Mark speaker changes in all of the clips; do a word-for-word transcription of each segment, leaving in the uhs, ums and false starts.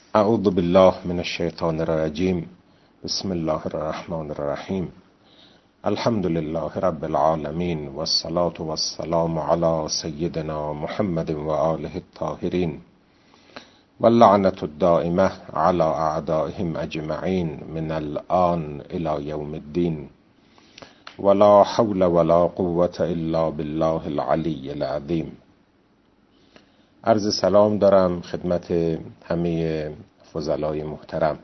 Speaker 1: اعوذ بالله من الشیطان الرجیم. بسم الله الرحمن الرحیم. الحمد لله رب العالمین والصلاة والسلام علی سیدنا محمد و آله الطاهرین واللعنة الدائمة علی اعدائهم اجمعین من الآن الی یوم الدین ولا حول ولا قوة الا بالله العلی العظیم. عرض سلام دارم خدمت همه فضلای محترم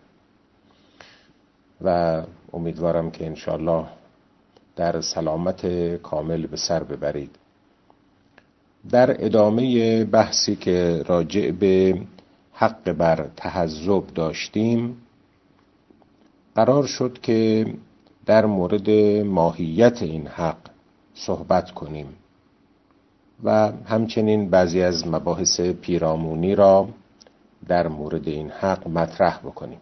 Speaker 1: و امیدوارم که انشاءالله در سلامت کامل به سر ببرید. در ادامه بحثی که راجع به حق بر تحزب داشتیم قرار شد که در مورد ماهیت این حق صحبت کنیم و همچنین بعضی از مباحث پیرامونی را در مورد این حق مطرح بکنیم.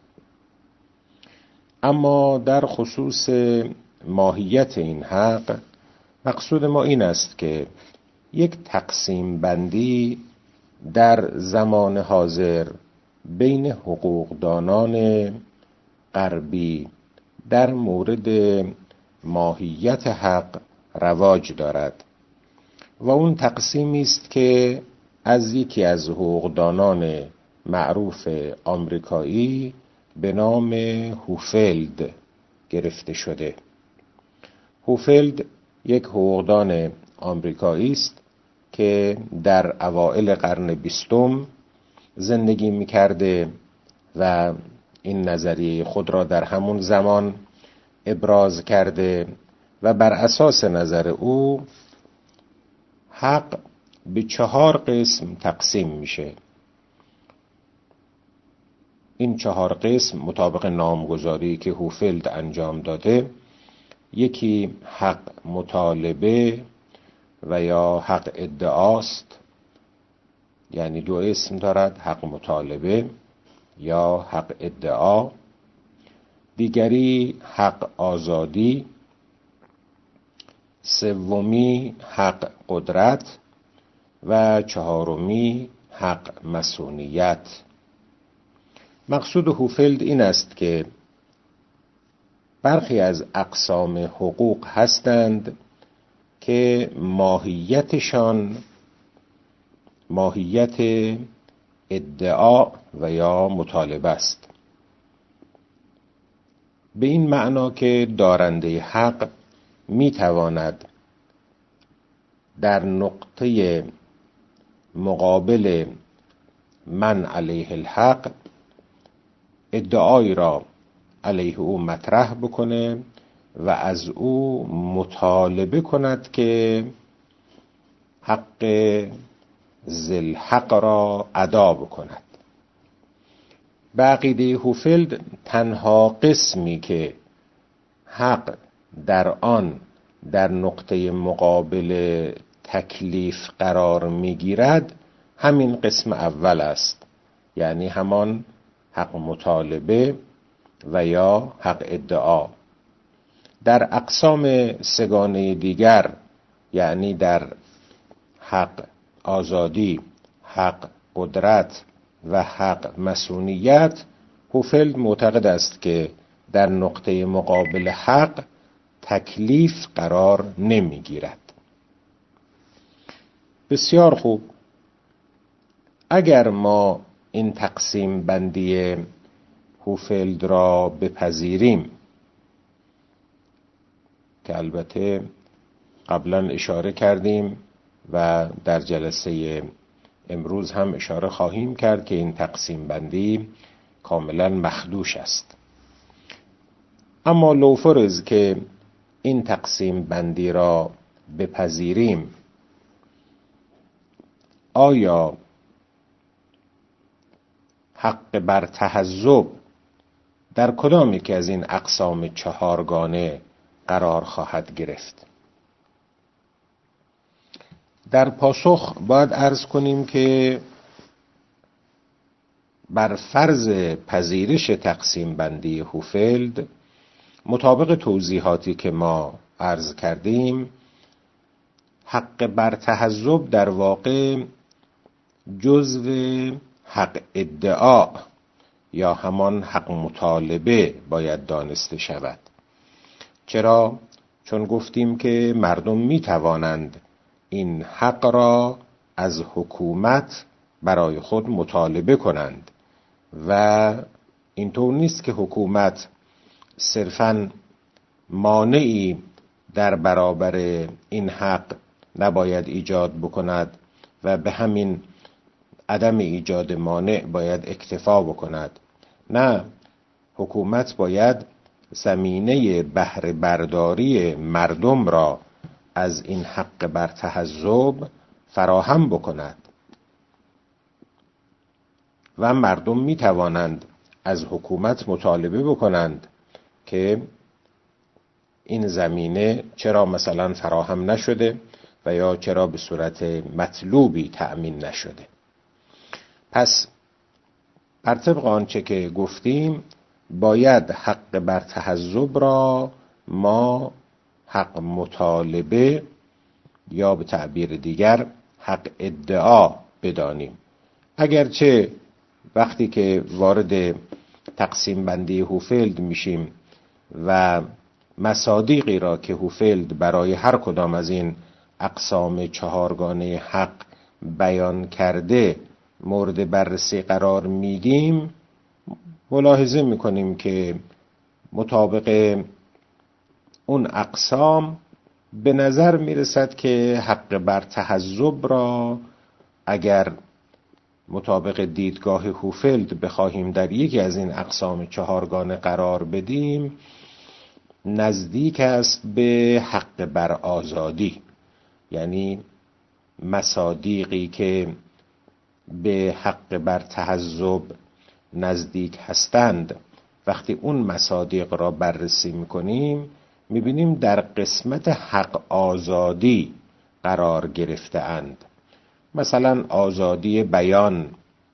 Speaker 1: اما در خصوص ماهیت این حق مقصود ما این است که یک تقسیم بندی در زمان حاضر بین حقوقدانان غربی در مورد ماهیت حق رواج دارد و اون تقسیمی است که از یکی از حقوقدانان معروف آمریکایی به نام هوفلد گرفته شده. هوفلد یک حقوقدان آمریکایی است که در اوائل قرن بیستم زندگی می‌کرده و این نظریه خود را در همون زمان ابراز کرده و بر اساس نظر او حق به چهار قسم تقسیم میشه. این چهار قسم مطابق نامگذاری که هوفلد انجام داده، یکی حق مطالبه و یا حق ادعاست، یعنی دو اسم دارد، حق مطالبه یا حق ادعا. دیگری حق آزادی، سومی حق قدرت و چهارمی حق مصونیت. مقصود هوفلد این است که برخی از اقسام حقوق هستند که ماهیتشان ماهیت ادعا و یا مطالبه است، به این معنا که دارنده حق می تواند در نقطه مقابل من علیه الحق ادعایی را علیه او مطرح بکنه و از او مطالبه کند که حق ذی حق را ادا بکند. به عقیده هوفلد تنها قسمی که حق در آن در نقطه مقابل تکلیف قرار میگیرد همین قسم اول است، یعنی همان حق مطالبه و یا حق ادعا. در اقسام سگانه دیگر، یعنی در حق آزادی، حق قدرت و حق مصونیت، هوفلد معتقد است که در نقطه مقابل حق تکلیف قرار نمیگیرد. بسیار خوب، اگر ما این تقسیم بندی هوفلد را بپذیریم که البته قبلا اشاره کردیم و در جلسه امروز هم اشاره خواهیم کرد که این تقسیم بندی کاملا مخدوش است، اما لو فرض که این تقسیم بندی را بپذیریم، آیا حق بر تحزب در کدام یکی از این اقسام چهارگانه قرار خواهد گرفت؟ در پاسخ باید عرض کنیم که بر فرض پذیرش تقسیم بندی هوفلد، مطابق توضیحاتی که ما عرض کردیم، حق بر تحزب در واقع جزو حق ادعا یا همان حق مطالبه باید دانسته شود. چرا؟ چون گفتیم که مردم می توانند این حق را از حکومت برای خود مطالبه کنند و اینطور نیست که حکومت صرفاً مانعی در برابر این حق نباید ایجاد بکند و به همین عدم ایجاد مانع باید اکتفا بکند. نه، حکومت باید زمینه بهره برداری مردم را از این حق بر تحزب فراهم بکند و مردم می توانند از حکومت مطالبه بکنند که این زمینه چرا مثلا فراهم نشده و یا چرا به صورت مطلوبی تأمین نشده. پس بر طبق آنچه که گفتیم باید حق بر تحزب را ما حق مطالبه یا به تعبیر دیگر حق ادعا بدانیم. اگرچه وقتی که وارد تقسیم بندی هوفلد میشیم و مصادیقی را که هوفلد برای هر کدام از این اقسام چهارگانه حق بیان کرده مورد بررسی قرار میدیم، ملاحظه میکنیم که مطابق اون اقسام به نظر میرسد که حق بر تحزب را اگر مطابق دیدگاه هوفلد بخواهیم در یکی از این اقسام چهارگانه قرار بدیم، نزدیک است به حق بر آزادی. یعنی مصادیقی که به حق بر تحزب نزدیک هستند، وقتی اون مصادیق را بررسی میکنیم میبینیم در قسمت حق آزادی قرار گرفته اند. مثلا آزادی بیان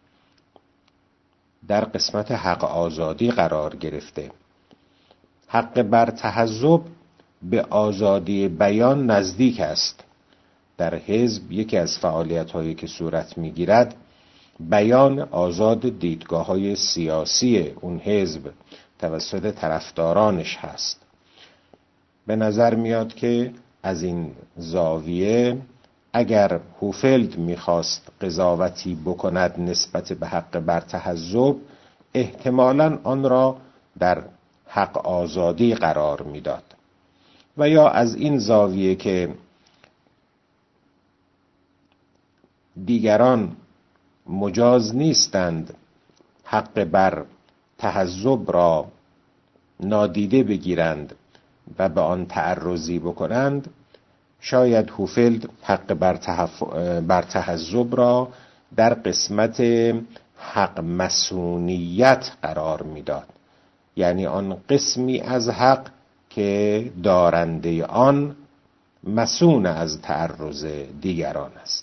Speaker 1: در قسمت حق آزادی قرار گرفته. حق بر تحزب به آزادی بیان نزدیک است. در حزب یکی از فعالیت‌هایی که صورت می‌گیرد بیان آزاد دیدگاه‌های سیاسی اون حزب توسط طرفدارانش هست. به نظر میاد که از این زاویه اگر هوفلد میخواست قضاوتی بکند نسبت به حق بر تحزب، احتمالاً آن را در حق آزادی قرار میداد. و یا از این زاویه که دیگران مجاز نیستند حق بر تحزب را نادیده بگیرند و به آن تعرضی بکنند، شاید هوفلد حق بر, تحف... بر تحزب را در قسمت حق مسئونیت قرار میداد. یعنی آن قسمی از حق که دارنده آن مسئون از تعرض دیگران است.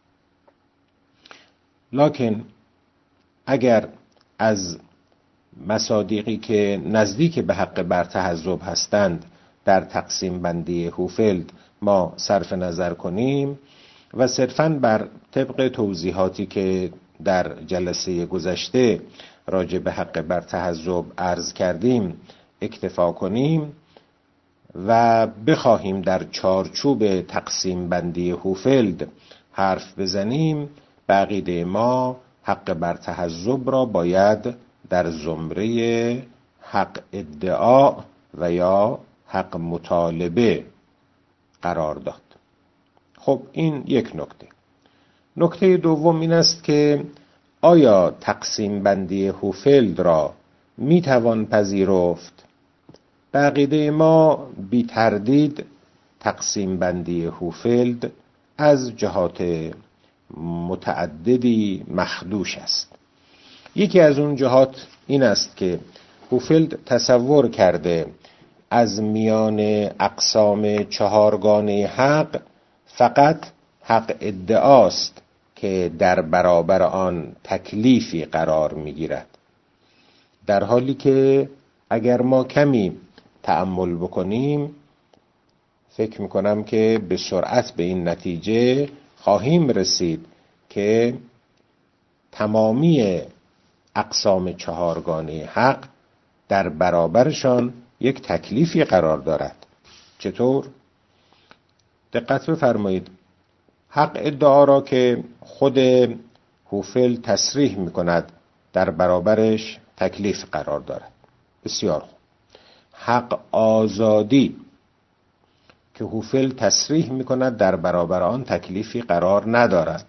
Speaker 1: لکن اگر از مصادیقی که نزدیک به حق بر تحزب هستند در تقسیم بندی هوفلد ما صرف نظر کنیم و صرفاً بر طبق توضیحاتی که در جلسه گذشته راجع به حق بر تحزب عرض کردیم اکتفا کنیم و بخواهیم در چارچوب تقسیم بندی هوفلد حرف بزنیم، به عقیده ما حق بر تحزب را باید در زمره حق ادعا و یا حق مطالبه قرار داد. خب این یک نکته. نکته دوم این است که آیا تقسیم بندی هوفلد را می توان پذیرفت؟ به عقیده ما بی تردید تقسیم بندی هوفلد از جهات متعددی مخدوش است. یکی از اون جهات این است که هوفلد تصور کرده از میان اقسام چهارگانه حق فقط حق ادعاست که در برابر آن تکلیفی قرار می‌گیرد، در حالی که اگر ما کمی تأمل بکنیم فکر می‌کنم که به سرعت به این نتیجه خواهیم رسید که تمامی اقسام چهارگانه حق در برابرشان یک تکلیفی قرار دارد. چطور؟ دقت بفرمایید. حق ادعا را که خود هوفل تصریح می کند در برابرش تکلیف قرار دارد. بسیار خوب. حق آزادی که هوفل تصریح می کند در برابر آن تکلیفی قرار ندارد.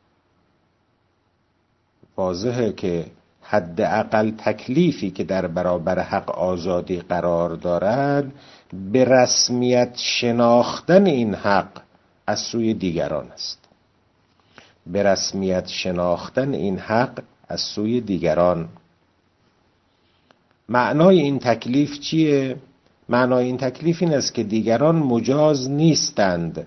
Speaker 1: واضحه که حداقل تکلیفی که در برابر حق آزادی قرار دارد به رسمیت شناختن این حق از سوی دیگران است. به رسمیت شناختن این حق از سوی دیگران. معنای این تکلیف چیه؟ معنای این تکلیف این است که دیگران مجاز نیستند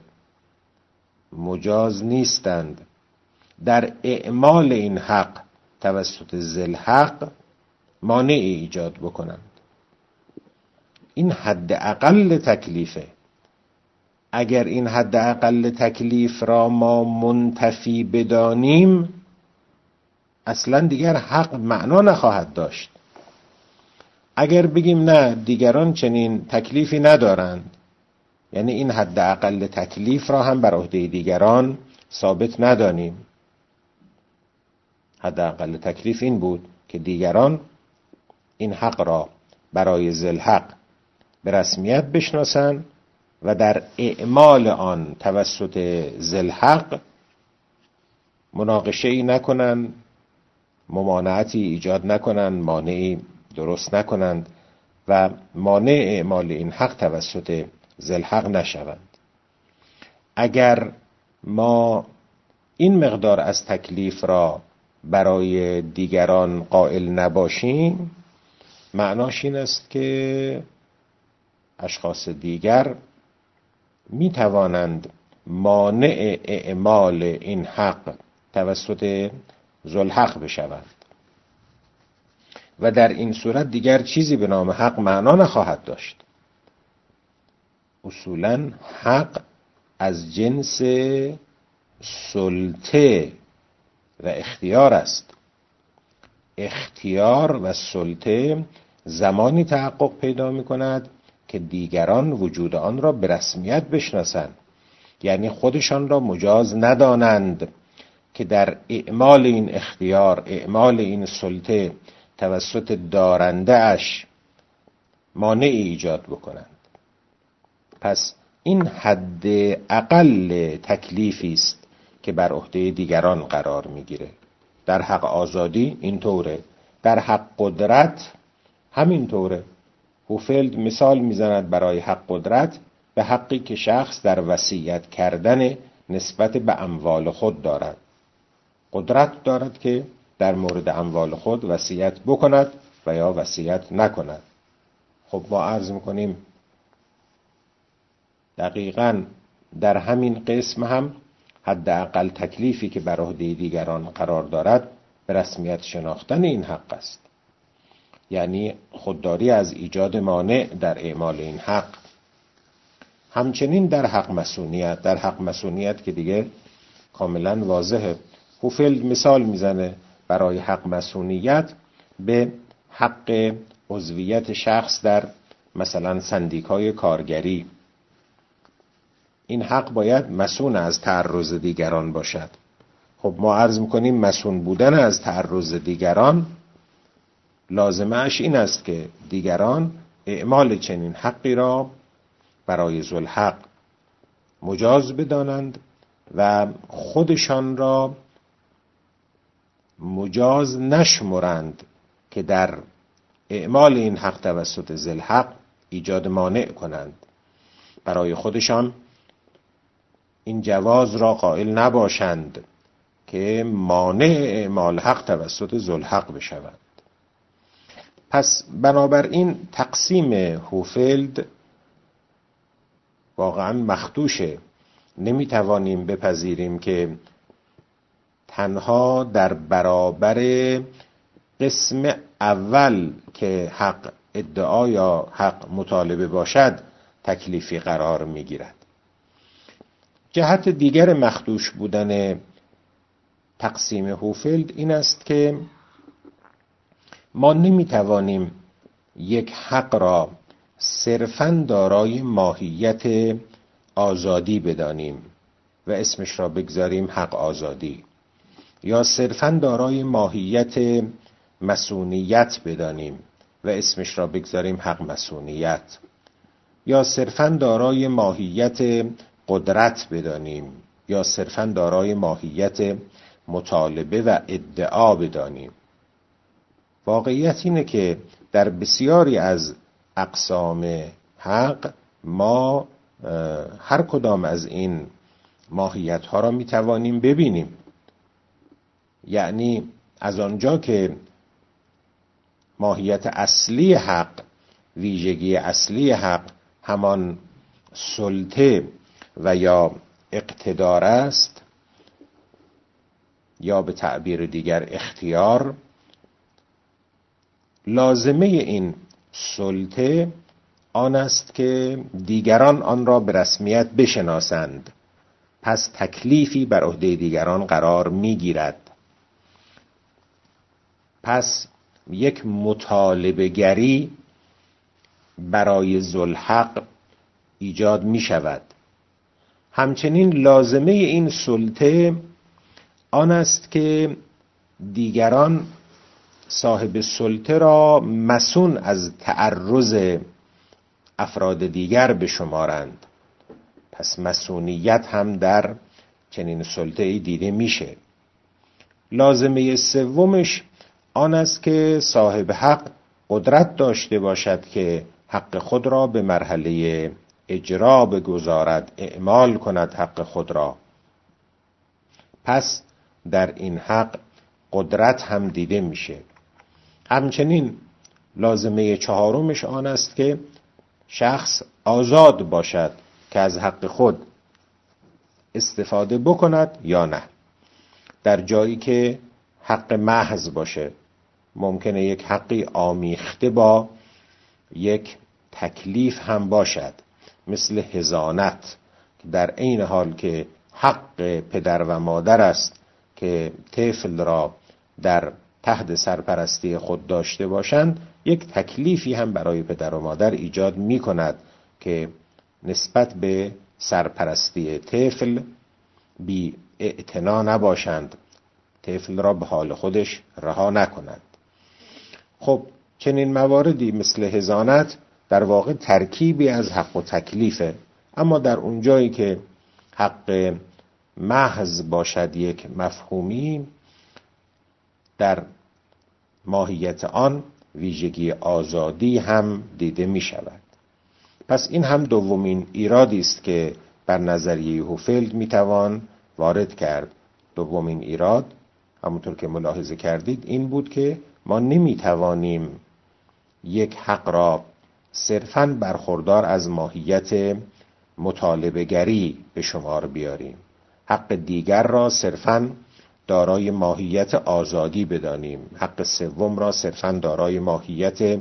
Speaker 1: مجاز نیستند در اعمال این حق توسط ذوالحق مانعی ایجاد بکنند. این حد اقل تکلیفه. اگر این حد اقل تکلیف را ما منتفی بدانیم اصلا دیگر حق معنا نخواهد داشت. اگر بگیم نه دیگران چنین تکلیفی ندارند، یعنی این حد اقل تکلیف را هم بر عهده دیگران ثابت ندانیم. حد اقل تکلیف این بود که دیگران این حق را برای ذوالحق به رسمیت بشناسند و در اعمال آن توسط ذوالحق مناقشه‌ای نکنند، ممانعتی ایجاد نکنند، مانعی درست نکنند و مانع اعمال این حق توسط ذوالحق نشوند. اگر ما این مقدار از تکلیف را برای دیگران قائل نباشیم معناش این است که اشخاص دیگر می توانند مانع اعمال این حق توسط ذوالحق بشوند و در این صورت دیگر چیزی به نام حق معنا نخواهد داشت. اصولاً حق از جنس سلطه و اختیار است. اختیار و سلطه زمانی تحقق پیدا می کند که دیگران وجود آن را به رسمیت بشناسند، یعنی خودشان را مجاز ندانند که در اعمال این اختیار، اعمال این سلطه توسط دارنده اش مانعی ایجاد بکنند. پس این حد اقل تکلیفی است که بر عهده دیگران قرار میگیره. در حق آزادی اینطوره، در حق قدرت همینطوره. هوفلد مثال میزند برای حق قدرت به حقی که شخص در وصیت کردن نسبت به اموال خود دارد. قدرت دارد که در مورد اموال خود وصیت بکند و یا وصیت نکند. خب ما عرض میکنیم دقیقاً در همین قسم هم حداقل تکلیفی که بر عهده دیگران قرار دارد به رسمیت شناختن این حق است، یعنی خودداری از ایجاد مانع در اعمال این حق. همچنین در حق مصونیت، در حق مصونیت که دیگه کاملا واضحه. هوفلد مثال میزنه برای حق مصونیت به حق عضویت شخص در مثلا سندیکای کارگری. این حق باید مصون از تعرض دیگران باشد. خب ما عرض میکنیم مصون بودن از تعرض دیگران لازمه اش این است که دیگران اعمال چنین حقی را برای ذوالحق مجاز بدانند و خودشان را مجاز نشمرند که در اعمال این حق توسط ذوالحق ایجاد مانع کنند. برای خودشان این جواز را قائل نباشند که مانع اعمال حق توسط ذوالحق بشوند. پس بنابراین تقسیم هوفلد واقعا مخدوشه. نمیتوانیم بپذیریم که تنها در برابر قسم اول که حق ادعا یا حق مطالبه باشد تکلیفی قرار میگیرد. جهت دیگر مخدوش بودن تقسیم هوفلد این است که ما نمیتوانیم یک حق را صرفاً دارای ماهیت آزادی بدانیم و اسمش را بگذاریم حق آزادی، یا صرفاً دارای ماهیت مسئولیت بدانیم و اسمش را بگذاریم حق مسئولیت، یا صرفاً دارای ماهیت قدرت بدانیم یا صرفاً دارای ماهیت مطالبه و ادعا بدانیم. واقعیت اینه که در بسیاری از اقسام حق ما هر کدام از این ماهیت ها را می توانیم ببینیم. یعنی از آنجا که ماهیت اصلی حق، ویژگی اصلی حق همان سلطه و یا اقتدار است، یا به تعبیر دیگر اختیار، لازمه این سلطه آن است که دیگران آن را به رسمیت بشناسند، پس تکلیفی بر عهده دیگران قرار می‌گیرد. پس یک مطالبه گری برای ذوالحق ایجاد می شود. همچنین لازمه این سلطه آن است که دیگران صاحب سلطه را مسئول از تعرض افراد دیگر بشمارند. پس مسئولیت هم در چنین سلطه‌ای دیده میشه. لازمه سومش آن است که صاحب حق قدرت داشته باشد که حق خود را به مرحله اجرا بگذارد، اعمال کند حق خود را. پس در این حق قدرت هم دیده میشه. همچنین لازمه چهارمش آن است که شخص آزاد باشد که از حق خود استفاده بکند یا نه. در جایی که حق محض باشه، ممکنه یک حقی آمیخته با یک تکلیف هم باشد، مثل حضانت، در عین حال که حق پدر و مادر است که طفل را در تحت سرپرستی خود داشته باشند، یک تکلیفی هم برای پدر و مادر ایجاد می کند که نسبت به سرپرستی طفل بی اعتنا نباشند، طفل را به حال خودش رها نکنند. خب چنین مواردی مثل حضانت در واقع ترکیبی از حق و تکلیفه، اما در اونجایی که حق محض باشد یک مفهومی، در ماهیت آن ویژگی آزادی هم دیده می شود. پس این هم دومین ایرادی است که بر نظریه هوفلد می توان وارد کرد. دومین ایراد همونطور که ملاحظه کردید این بود که ما نمی توانیم یک حق را صرفاً برخوردار از ماهیت مطالبه گری به شمار بیاریم، حق دیگر را صرفاً دارای ماهیت آزادی بدانیم، حق سوم را صرفاً دارای ماهیت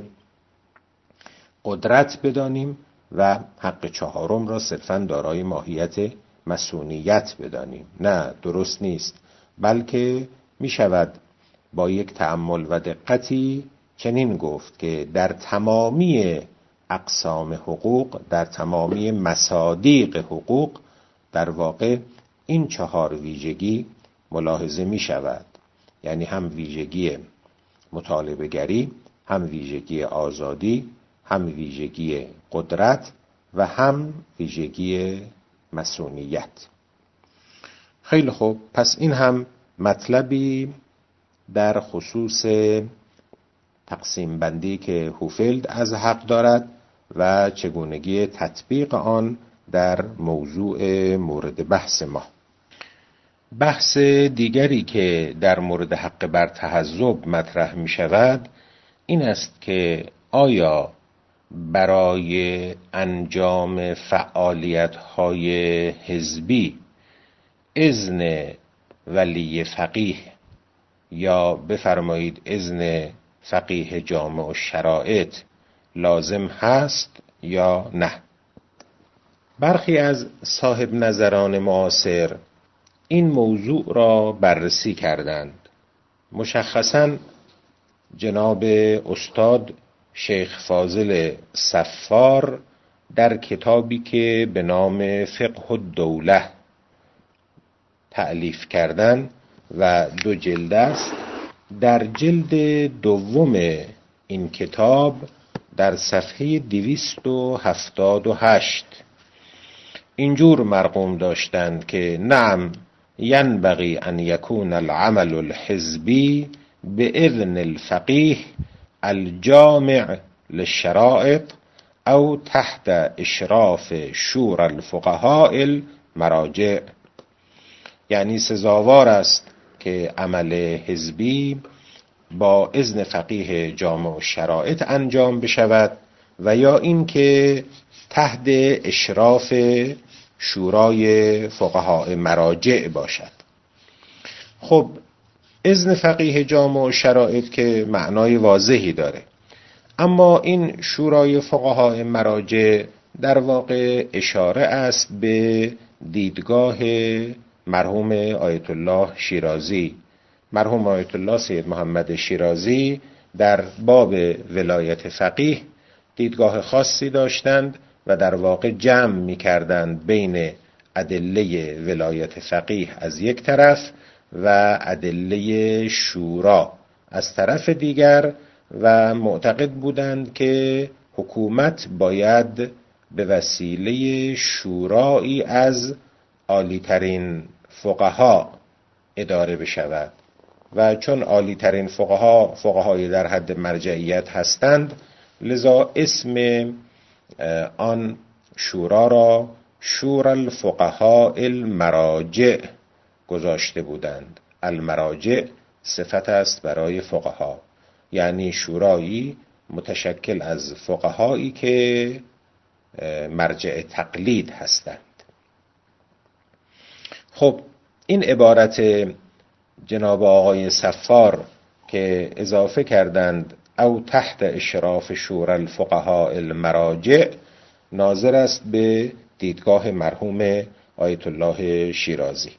Speaker 1: قدرت بدانیم و حق چهارم را صرفاً دارای ماهیت مسئولیت بدانیم. نه، درست نیست، بلکه می شود با یک تأمل و دقتی چنین گفت که در تمامی اقسام حقوق، در تمامی مصادیق حقوق، در واقع این چهار ویژگی ملاحظه می شود. یعنی هم ویژگی مطالبه گری، هم ویژگی آزادی، هم ویژگی قدرت و هم ویژگی مسئولیت. خیلی خوب، پس این هم مطلبی در خصوص تقسیم بندی که هوفلد از حق دارد و چگونگی تطبیق آن در موضوع مورد بحث ما. بحث دیگری که در مورد حق بر تحزب مطرح می شود این است که آیا برای انجام فعالیت‌های حزبی اذن ولی فقیه یا بفرمایید اذن فقیه جامع الشرائط لازم هست یا نه؟ برخی از صاحب نظران معاصر این موضوع را بررسی کردند. مشخصاً جناب استاد شیخ فاضل صفار در کتابی که به نام فقه الدوله تألیف کردن و دو جلد است، در جلد دوم این کتاب در صفحه دویست و هفتاد و هشت اینجور مرقوم داشتند که نعم ینبغی ان یکون العمل الحزبی باذن الفقیه الجامع للشرائط او تحت اشراف شورى الفقهاء المراجع. یعنی سزاوار است که عمل حزبی با اذن فقیه جامع شرایط انجام بشود و یا اینکه تحت اشراف شورای فقهای مراجع باشد. خب اذن فقیه جامع شرایط که معنای واضحی داره، اما این شورای فقهای مراجع در واقع اشاره است به دیدگاه مرحوم آیت الله شیرازی. مرحوم آیت الله سید محمد شیرازی در باب ولایت فقیه دیدگاه خاصی داشتند و در واقع جمع می کردند بین ادله ولایت فقیه از یک طرف و ادله شورا از طرف دیگر و معتقد بودند که حکومت باید به وسیله شورایی از عالی‌ترین فقها اداره بشود و چون عالی‌ترین فقها فقهای در حد مرجعیت هستند، لذا اسم آن شورا را شورى الفقهاء المراجع گذاشته بودند. المراجع صفت است برای فقها، یعنی شورایی متشکل از فقهایی که مرجع تقلید هستند. خب این عبارت جناب آقای صفار که اضافه کردند او تحت اشراف شورى الفقهاء المراجع ناظر است به دیدگاه مرحوم آیت الله شیرازی.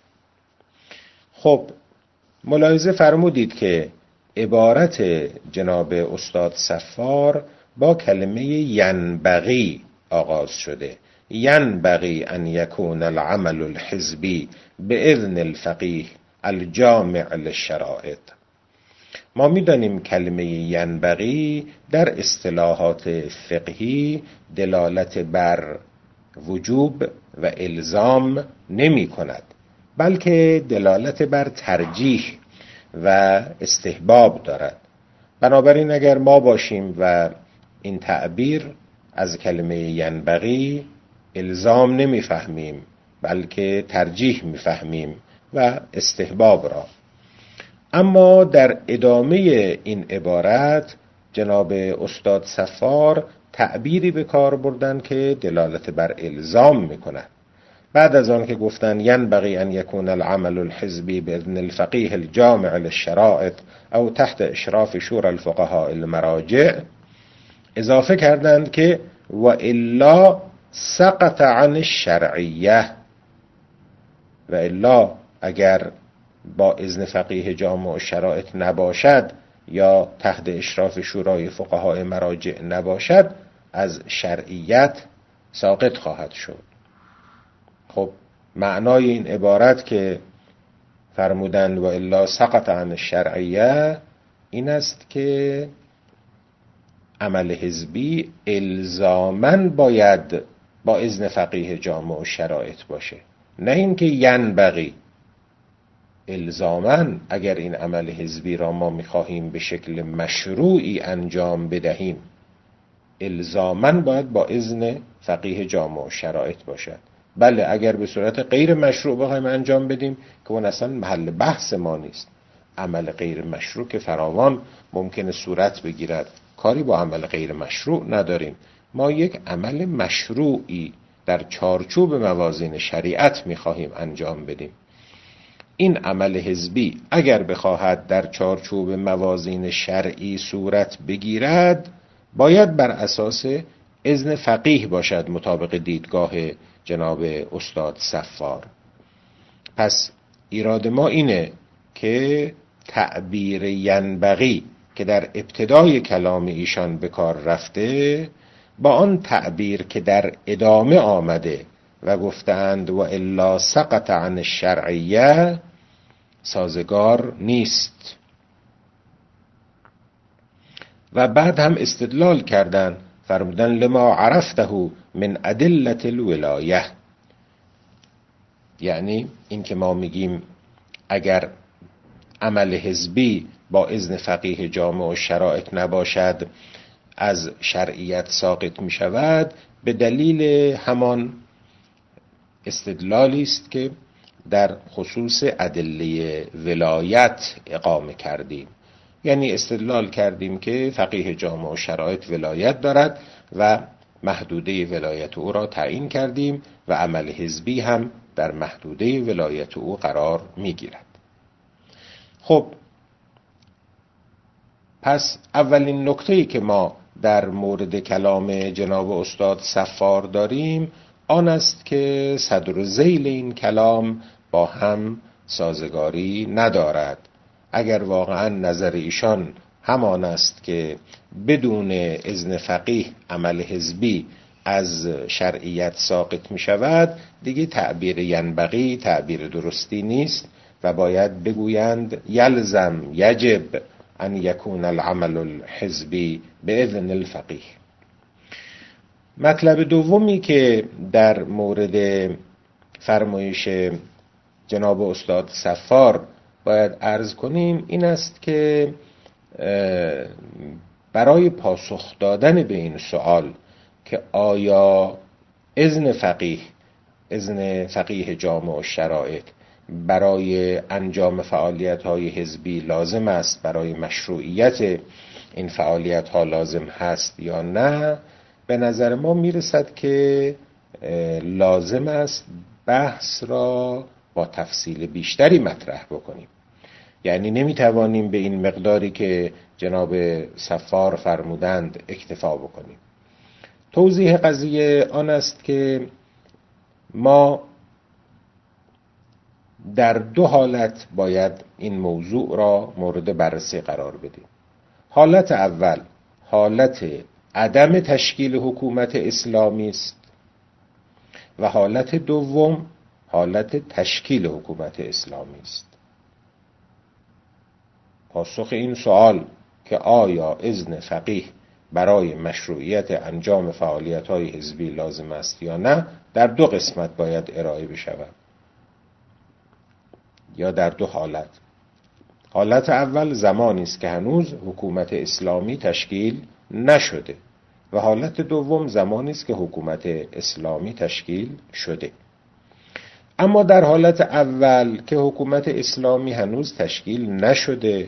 Speaker 1: خب ملاحظه فرمودید که عبارت جناب استاد صفار با کلمه ینبغی آغاز شده. ینبغی ان یکون العمل الحزبی باذن الفقیه الجامع للشرائط. ما می‌دانیم کلمه ینبغی در اصطلاحات فقهی دلالت بر وجوب و الزام نمی کند، بلکه دلالت بر ترجیح و استحباب دارد. بنابراین اگر ما باشیم و این تعبیر از کلمه ینبغی الزام نمیفهمیم بلکه ترجیح میفهمیم و استحباب را، اما در ادامه این عبارت جناب استاد صفار تعبیری به کار بردن که دلالت بر الزام میکند. بعد از آن که گفتن ینبغی ان یکون العمل الحزبی باذن الفقیه الجامع للشرائط او تحت اشراف شورى الفقهاء المراجع، اضافه کردند که و الا سقط عن الشرعیه، و الا اگر با اذن فقیه جامع شرایط نباشد یا تحت اشراف شورای فقهای مراجع نباشد از شرعیت ساقط خواهد شد. خب معنای این عبارت که فرمودند و الا سقط عن الشرعیه این است که عمل حزبی الزاماً باید با اذن فقیه جامع و شرایط باشه، نه اینکه ینبغی. الزاماً اگر این عمل حزبی را ما می‌خواهیم به شکل مشروعی انجام بدهیم، الزاماً باید با اذن فقیه جامع و شرایط باشد. بله اگر به صورت غیر مشروع بخوایم انجام بدیم که اون اصلا محل بحث ما نیست. عمل غیر مشروع که فراوان ممکنه صورت بگیرد، کاری با عمل غیر مشروع نداریم. ما یک عمل مشروعی در چارچوب موازین شریعت می‌خواهیم انجام بدیم. این عمل حزبی اگر بخواهد در چارچوب موازین شرعی صورت بگیرد، باید بر اساس اذن فقیه باشد مطابق دیدگاه جناب استاد صفار. پس ایراد ما اینه که تعبیر ینبغی که که در ابتدای کلام ایشان به کار رفته با آن تعبیر که در ادامه آمده و گفتند و الا سقط عن الشرعیه سازگار نیست. و بعد هم استدلال کردند، فرمودن لما عرفته من ادله الولایه، یعنی این که ما میگیم اگر عمل حزبی با اذن فقیه جامع و شرایط نباشد از شرعیت ساقط می شود، به دلیل همان استدلالی است که در خصوص ادله ولایت اقامه کردیم. یعنی استدلال کردیم که فقیه جامع و شرایط ولایت دارد و محدوده ولایت او را تعیین کردیم و عمل حزبی هم در محدوده ولایت او قرار می گیرد. خب پس اولین نکته‌ای که ما در مورد کلام جناب استاد صفار داریم آن است که صدر و ذیل این کلام با هم سازگاری ندارد. اگر واقعا نظر ایشان همان است که بدون اذن فقیه عمل حزبی از شرعیت ساقط می شود، دیگه تعبیر ینبغی تعبیر درستی نیست و باید بگویند یلزم یجب ان یکون العمل الحزبی باذن الفقیه. مطلب دومی که در مورد فرمایش جناب استاد صفار باید عرض کنیم این است که برای پاسخ دادن به این سوال که آیا اذن فقیه اذن فقیه جامع و شرایط برای انجام فعالیت‌های حزبی لازم است، برای مشروعیت این فعالیت‌ها لازم هست یا نه، به نظر ما میرسد که لازم است بحث را با تفصیل بیشتری مطرح بکنیم. یعنی نمیتوانیم به این مقداری که جناب صفار فرمودند اکتفا بکنیم. توضیح قضیه آن است که ما در دو حالت باید این موضوع را مورد بررسی قرار بدیم. حالت اول حالت عدم تشکیل حکومت اسلامی است و حالت دوم حالت تشکیل حکومت اسلامی است. پاسخ این سوال که آیا اذن فقیه برای مشروعیت انجام فعالیت‌های حزبی لازم است یا نه در دو قسمت باید ارائه بشود یا در دو حالت. حالت اول زمانی است که هنوز حکومت اسلامی تشکیل نشده و حالت دوم زمانی است که حکومت اسلامی تشکیل شده. اما در حالت اول که حکومت اسلامی هنوز تشکیل نشده،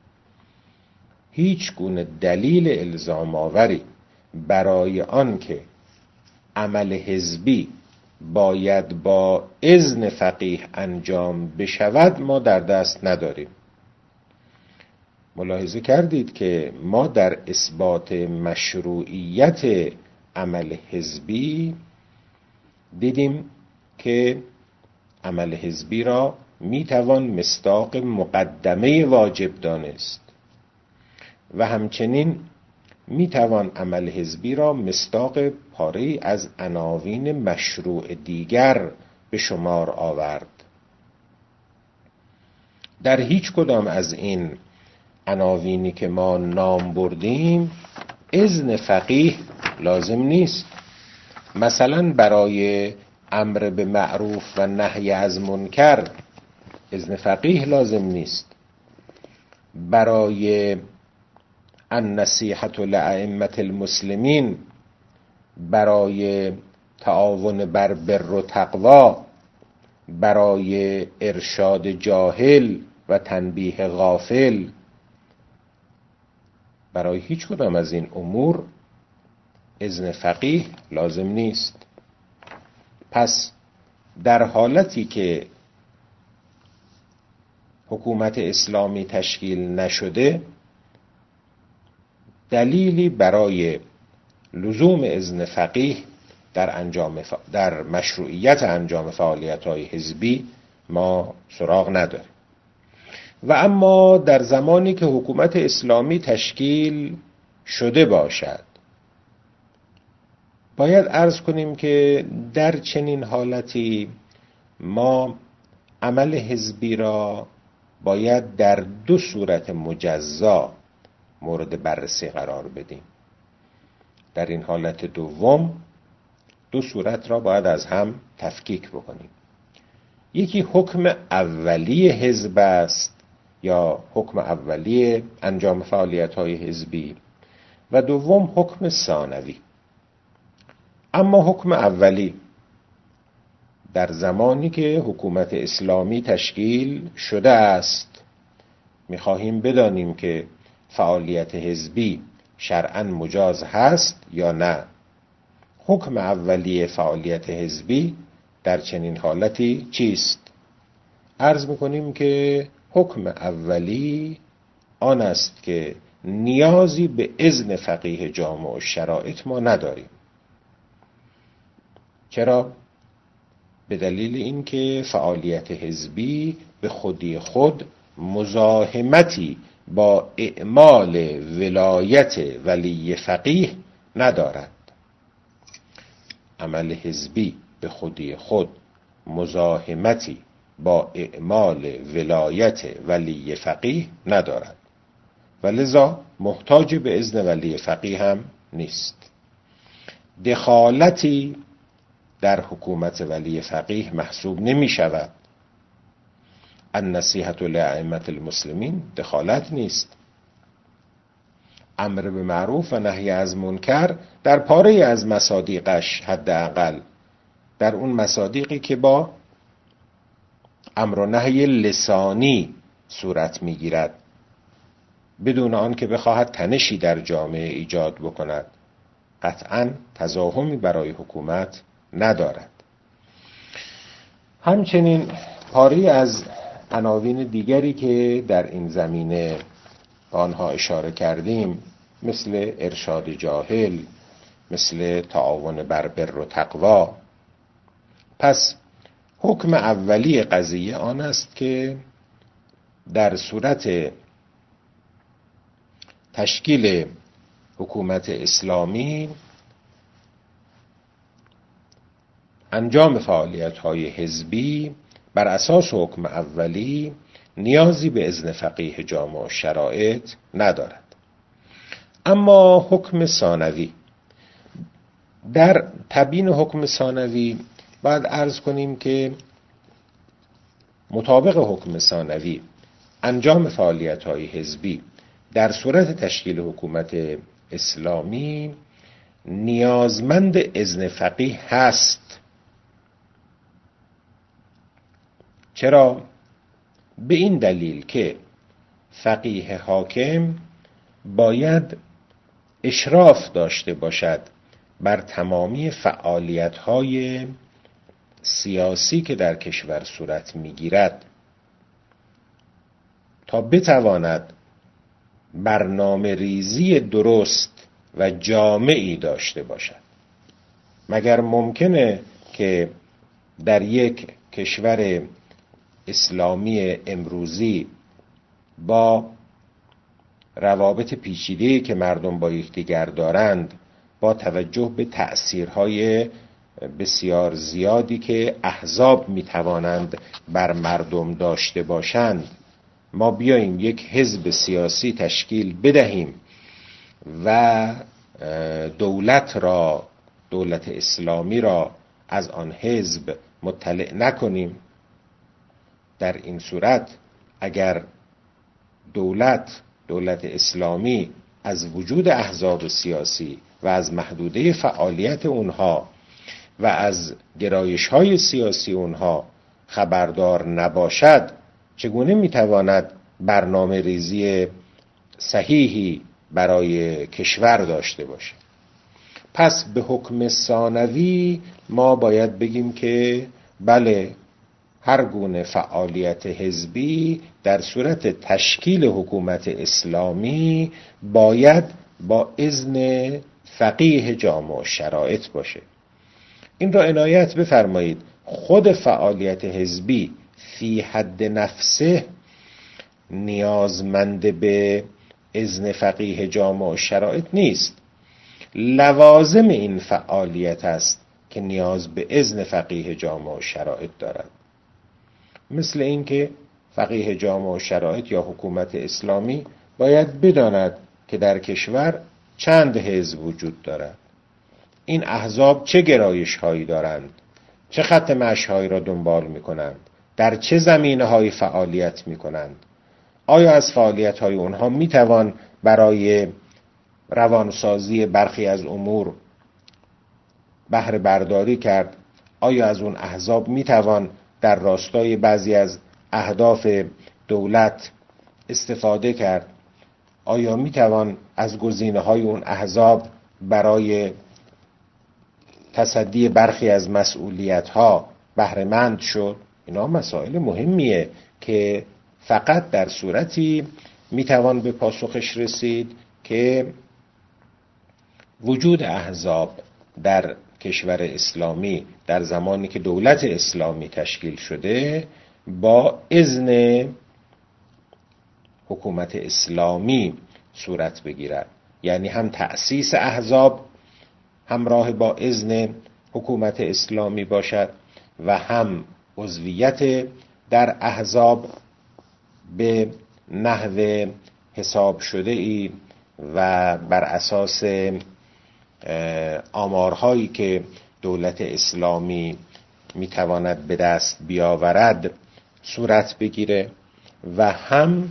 Speaker 1: هیچ گونه دلیل الزام آوری برای آن که عمل حزبی باید با اذن فقیه انجام بشود ما در دست نداریم. ملاحظه کردید که ما در اثبات مشروعیت عمل حزبی دیدیم که عمل حزبی را میتوان مصداق مقدمه واجب دانست و همچنین میتوان عمل حزبی را مصداق پاره از عناوین مشروع دیگر به شمار آورد. در هیچ کدام از این عناوینی که ما نام بردیم اذن فقیه لازم نیست. مثلا برای امر به معروف و نهی از منکر اذن فقیه لازم نیست. برای النصیحة لأئمة المسلمین، برای تعاون بر بر و تقوا، برای ارشاد جاهل و تنبیه غافل، برای هیچ کدام از این امور اذن فقیه لازم نیست. پس در حالتی که حکومت اسلامی تشکیل نشده دلیلی برای لزوم اذن فقیه در انجام ف... در مشروعیت انجام فعالیت‌های حزبی ما سراغ نداریم. و اما در زمانی که حکومت اسلامی تشکیل شده باشد، باید عرض کنیم که در چنین حالتی ما عمل حزبی را باید در دو صورت مجزا مورد بررسی قرار بدیم. در این حالت دوم دو صورت را باید از هم تفکیک بکنیم. یکی حکم اولی حزب است یا حکم اولی انجام فعالیت‌های حزبی و دوم حکم ثانوی. اما حکم اولی در زمانی که حکومت اسلامی تشکیل شده است، می‌خواهیم بدانیم که فعالیت حزبی شرعاً مجاز هست یا نه. حکم اولی فعالیت حزبی در چنین حالتی چیست؟ عرض می‌کنیم که حکم اولی آن است که نیازی به اذن فقیه جامع الشرائط ما نداریم. چرا؟ به دلیل اینکه فعالیت حزبی به خودی خود مزاحمتی با اعمال ولایت ولی فقیه ندارد. عمل حزبی به خودی خود مزاحمتی با اعمال ولایت ولی فقیه ندارد و لذا محتاج به اذن ولی فقیه هم نیست. دخالتی در حکومت ولی فقیه محسوب نمی شود. النصیحة لأئمة المسلمین دخالت نیست. امر به معروف و نهی از منکر در پاره از مصادیقش، حداقل در اون مصادیقی که با امر و نهی لسانی صورت میگیرد، بدون آن که بخواهد تنشی در جامعه ایجاد بکند، قطعاً تزاحمی برای حکومت ندارد. همچنین پاره از عناوین دیگری که در این زمینه آنها اشاره کردیم، مثل ارشاد جاهل، مثل تعاون بر بر و تقوا. پس حکم اولی قضیه آن است که در صورت تشکیل حکومت اسلامی انجام فعالیت‌های حزبی بر اساس حکم اولی نیازی به اذن فقیه جامع الشرائط ندارد. اما حکم ثانوی، در تبیین حکم ثانوی باید عرض کنیم که مطابق حکم ثانوی انجام فعالیت‌های حزبی در صورت تشکیل حکومت اسلامی نیازمند اذن فقیه هست. چرا؟ به این دلیل که فقیه حاکم باید اشراف داشته باشد بر تمامی فعالیت‌های سیاسی که در کشور صورت می‌گیرد تا بتواند برنامه ریزی درست و جامعی داشته باشد. مگر ممکنه که در یک کشور اسلامی امروزی با روابط پیچیده‌ای که مردم با یکدیگر دارند، با توجه به تأثیرهای بسیار زیادی که احزاب میتوانند بر مردم داشته باشند، ما بیاییم یک حزب سیاسی تشکیل بدهیم و دولت را، دولت اسلامی را از آن حزب مطلع نکنیم؟ در این صورت اگر دولت دولت اسلامی از وجود احزاب سیاسی و از محدوده فعالیت اونها و از گرایش‌های سیاسی اونها خبردار نباشد، چگونه میتواند برنامه ریزی صحیحی برای کشور داشته باشد؟ پس به حکم ثانوی ما باید بگیم که بله، هر گونه فعالیت حزبی در صورت تشکیل حکومت اسلامی باید با اذن فقیه جامع الشرائط باشه. این را عنایت بفرمایید. خود فعالیت حزبی فی حد نفسه نیازمند به اذن فقیه جامع شرایط نیست، لوازم این فعالیت است که نیاز به اذن فقیه جامع شرایط دارد. مثل اینکه فقیه جامع شرایط یا حکومت اسلامی باید بداند که در کشور چند حزب وجود دارد، این احزاب چه گرایش هایی دارند، چه خط مشی هایی را دنبال می کنند، در چه زمینه هایی فعالیت می کنند، آیا از فعالیت های اونها می توان برای روانسازی برخی از امور بهره برداری کرد، آیا از اون احزاب می توان در راستای بعضی از اهداف دولت استفاده کرد، آیا می توان از گزینه های اون احزاب برای تصدی برخی از مسئولیت ها بهره مند شد. اینا مسائل مهمیه که فقط در صورتی می توان به پاسخش رسید که وجود احزاب در کشور اسلامی در زمانی که دولت اسلامی تشکیل شده با اذن حکومت اسلامی صورت بگیرد، یعنی هم تأسیس احزاب همراه با اذن حکومت اسلامی باشد و هم عضویت در احزاب به نحو حساب شده ای و بر اساس آمارهایی که دولت اسلامی میتواند به دست بیاورد صورت بگیره و هم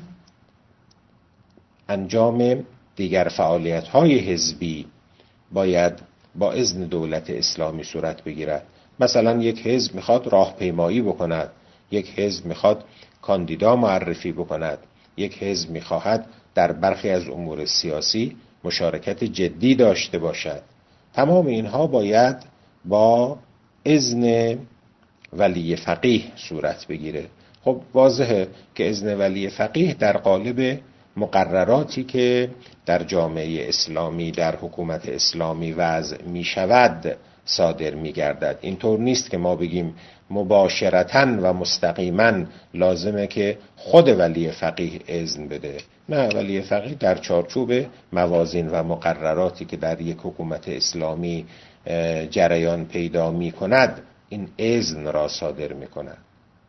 Speaker 1: انجام دیگر فعالیت‌های حزبی باید با اذن دولت اسلامی صورت بگیرد. مثلا یک حزب میخواد راهپیمایی بکند، یک حزب میخواد کاندیدا معرفی بکند، یک حزب میخواهد در برخی از امور سیاسی مشارکت جدی داشته باشد. تمام اینها باید با اذن ولی فقیه صورت بگیره. خب واضحه که اذن ولی فقیه در قالب مقرراتی که در جامعه اسلامی در حکومت اسلامی وضع می شود صادر می گردد. اینطور نیست که ما بگیم مباشرتاً و مستقیماً لازمه که خود ولی فقیه اذن بده. نه، ولی فقیه در چارچوب موازین و مقرراتی که در یک حکومت اسلامی جریان پیدا می کند این اذن را صادر می کند.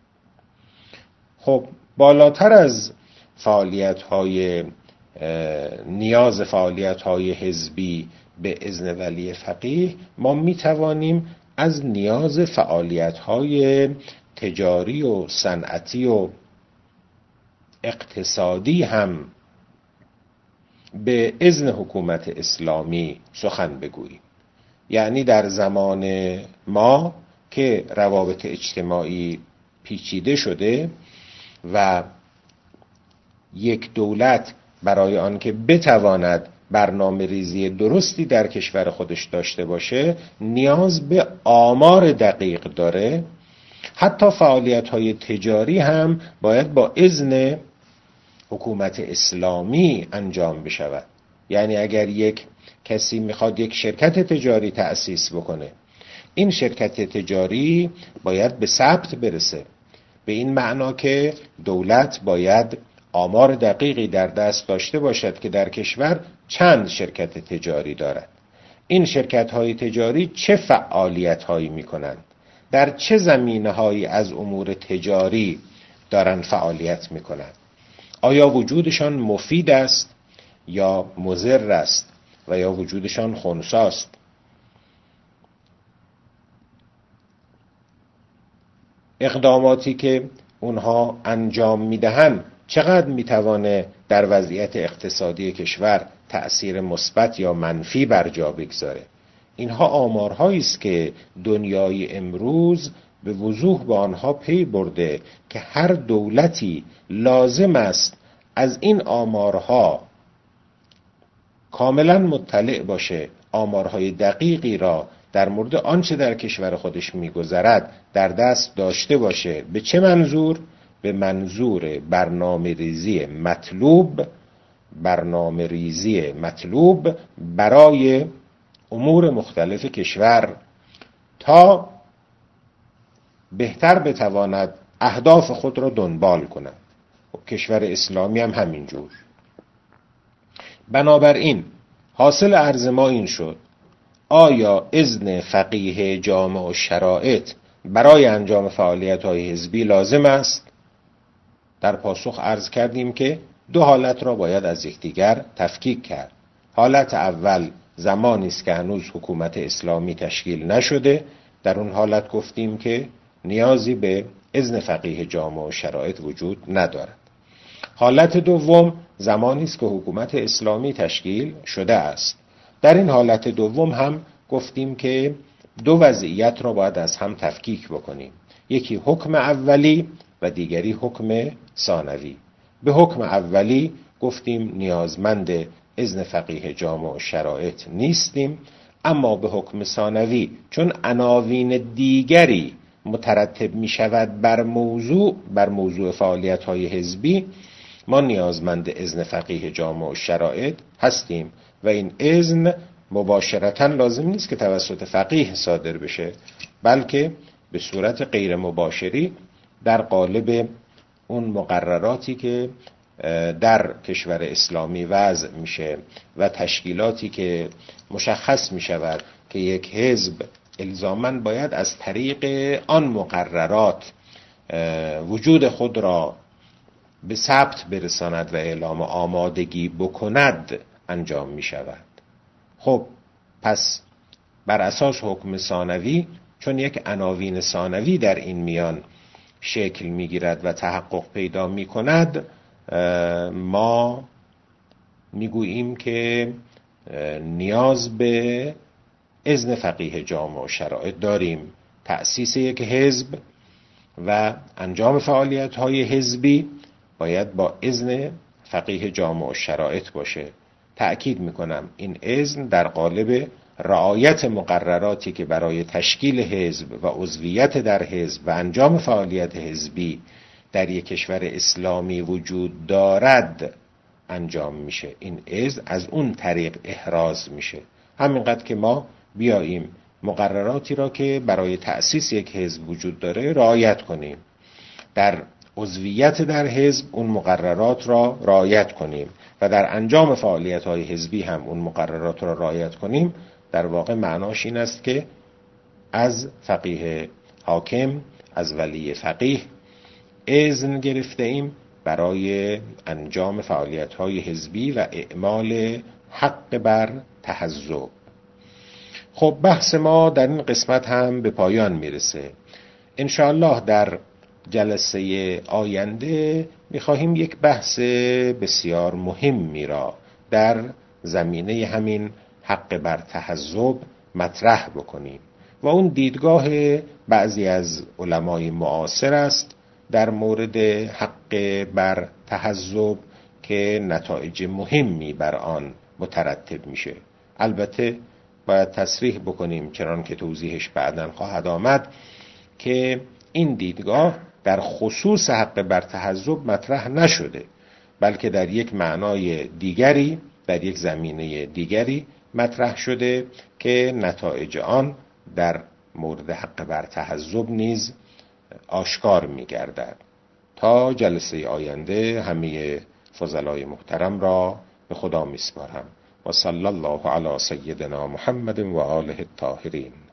Speaker 1: خب بالاتر از فعالیت‌های نیاز فعالیت‌های حزبی به اذن ولی فقیه ما می‌توانیم از نیاز فعالیت‌های تجاری و صنعتی و اقتصادی هم به اذن حکومت اسلامی سخن بگوییم. یعنی در زمان ما که روابط اجتماعی پیچیده شده و یک دولت برای آنکه بتواند برنامه ریزی درستی در کشور خودش داشته باشه نیاز به آمار دقیق داره، حتی فعالیت‌های تجاری هم باید با اذن حکومت اسلامی انجام بشود. یعنی اگر یک کسی میخواد یک شرکت تجاری تأسیس بکنه، این شرکت تجاری باید به ثبت برسه، به این معنا که دولت باید آمار دقیقی در دست داشته باشد که در کشور چند شرکت تجاری دارد، این شرکت های تجاری چه فعالیت هایی می کنند، در چه زمینه هایی از امور تجاری دارند فعالیت می کنند، آیا وجودشان مفید است یا مضر است و یا وجودشان خنثی است. اقداماتی که اونها انجام میدهند چقدر میتوانه در وضعیت اقتصادی کشور تأثیر مثبت یا منفی بر جا بگذاره. اینها آمارهایی است که دنیای امروز به وضوح با آنها پی برده که هر دولتی لازم است از این آمارها کاملا مطلع باشه، آمارهای دقیقی را در مورد آنچه در کشور خودش میگذرد در دست داشته باشه. به چه منظور؟ به منظور برنامه ریزی مطلوب برنامه ریزی مطلوب برای امور مختلف کشور تا بهتر بتواند اهداف خود را دنبال کند. و کشور اسلامی هم همینجور. بنابراین حاصل عرض ما این شد: آیا اذن فقیه جامع و شرایط برای انجام فعالیت‌های حزبی لازم است؟ در پاسخ عرض کردیم که دو حالت را باید از یکدیگر تفکیک کرد. حالت اول زمانی است که هنوز حکومت اسلامی تشکیل نشده، در اون حالت گفتیم که نیازی به اذن فقیه جامع و شرایط وجود ندارد. حالت دوم زمانی است که حکومت اسلامی تشکیل شده است. در این حالت دوم هم گفتیم که دو وضعیت را باید از هم تفکیک بکنیم: یکی حکم اولی و دیگری حکم ثانوی. به حکم اولی گفتیم نیازمند اذن فقیه جامع و شرایط نیستیم، اما به حکم ثانوی چون عناوین دیگری مترتب می شود بر موضوع بر موضوع فعالیت های حزبی، ما نیازمند اذن فقیه جامع و شرایط هستیم و این اذن مباشرتاً لازم نیست که توسط فقیه صادر بشه، بلکه به صورت غیر مباشری در قالب اون مقرراتی که در کشور اسلامی وضع میشه و تشکیلاتی که مشخص میشود که یک حزب الزاماً باید از طریق آن مقررات وجود خود را به ثبت برساند و اعلام آمادگی بکند انجام می شود. خب پس بر اساس حکم ثانوی، چون یک عناوین ثانوی در این میان شکل می گیرد و تحقق پیدا می کند، ما می گوییم که نیاز به اذن فقیه جامع و شرایط داریم. تأسیس یک حزب و انجام فعالیت های حزبی باید با اذن فقیه جامع و شرایط باشه. تأکید میکنم این اذن در قالب رعایت مقرراتی که برای تشکیل حزب و عضویت در حزب و انجام فعالیت حزبی در یک کشور اسلامی وجود دارد انجام میشه. این اذن از اون طریق احراز میشه. همینقدر که ما بیاییم مقرراتی را که برای تأسیس یک حزب وجود داره رعایت کنیم، در عضویت در حزب اون مقررات را رعایت کنیم و در انجام فعالیت‌های حزبی هم اون مقررات را رعایت کنیم، در واقع معناش این است که از فقیه حاکم، از ولی فقیه اذن گرفته ایم برای انجام فعالیت‌های حزبی و اعمال حق بر تحزب. خب بحث ما در این قسمت هم به پایان میرسه. انشاءالله در جلسه آینده میخواهیم یک بحث بسیار مهمی را در زمینه همین حق بر تحزب مطرح بکنیم و اون دیدگاه بعضی از علمای معاصر است در مورد حق بر تحزب که نتایج مهمی بر آن مترتب میشه. البته باید تصریح بکنیم، چنان که توضیحش بعداً خواهد آمد، که این دیدگاه در خصوص حق بر تحزب مطرح نشده، بلکه در یک معنای دیگری، در یک زمینه دیگری مطرح شده که نتایج آن در مورد حق بر تحزب نیز آشکار می‌گردد. تا جلسه آینده همه فضلای محترم را به خدا میسپارم و صلی الله علی سیدنا محمد و آله الطاهرین.